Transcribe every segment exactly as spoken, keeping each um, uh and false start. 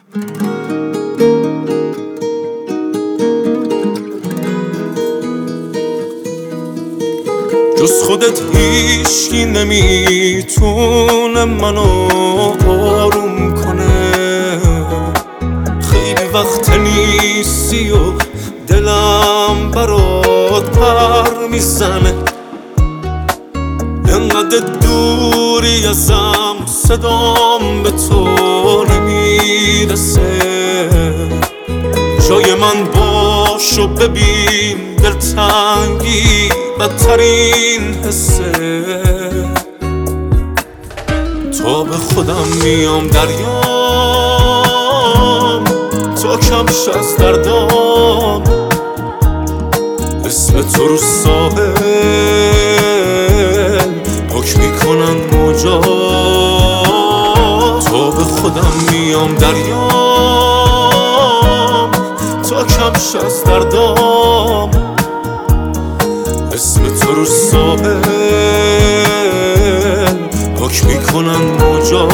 جز خودت هیچکی نمیتونه منو آروم کنه. خیلی وقت نیستی و دلم برات پر میزنه. انقدر دوری ازم صدام به تو نمیرسه. جای من باش و ببین دلتنگی بدترین حسه. تا به خودم میام دریام، تا کمش از دردام، اسم تو رو ساحل پاک میکنن موجا. تا به خودم میام دریام، تا کمش از دردام، اسم تو رو ساحل پاک میکنن موجا.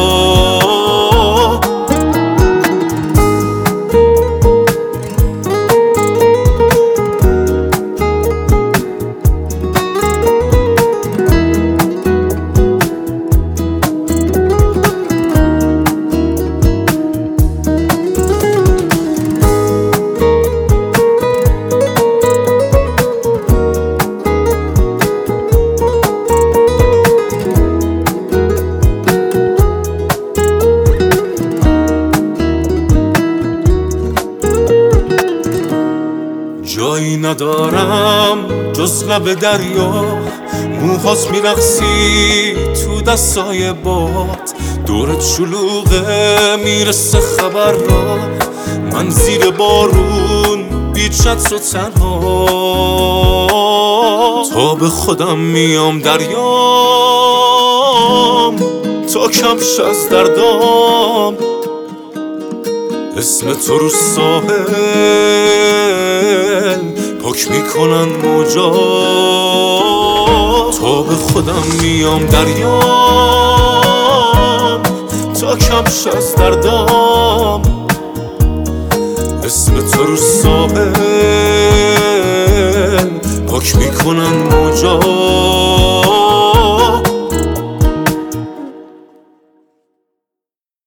جایی ندارم جز لب دریا، موهات میرقصی تو دستای باد. دورت شلوغه میرسه خبر را، من زیر بارون بی چتر و تنها. تا به خودم میام دریام، تا کمش از دردام، اسم تو رو ساحل پاک میکنن موجا. تا به خودم میام دریام، تا کمش از دردام، اسم تو رو ساحل پاک میکنن موجا.